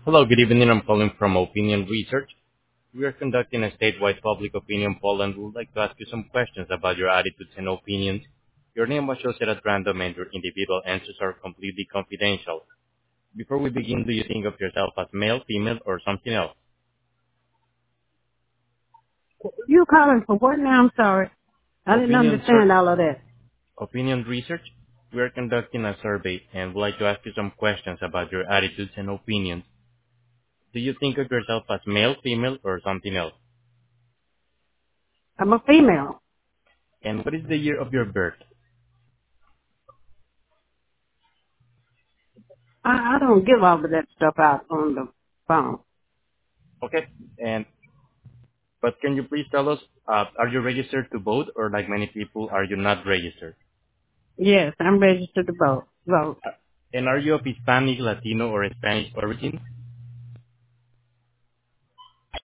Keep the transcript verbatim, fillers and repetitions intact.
Hello, good evening. I'm calling from Opinion Research. We are conducting a statewide public opinion poll and would like to ask you some questions about your attitudes and opinions. Your name was chosen at random and your individual answers are completely confidential. Before we begin, do you think of yourself as male, female, or something else? You calling for what now? I'm sorry. I didn't Opinion, understand sir. all of that. Opinion Research. We are conducting a survey and would like to ask you some questions about your attitudes and opinions. Do you think of yourself as male, female, or something else? I'm a female. And what is the year of your birth? I, I don't give all of that stuff out on the phone. Okay. And But can you please tell us, uh, are you registered to vote or like many people, are you not registered? Yes, I'm registered to vote. Vote. Uh, And are you of Hispanic, Latino, or Spanish origin?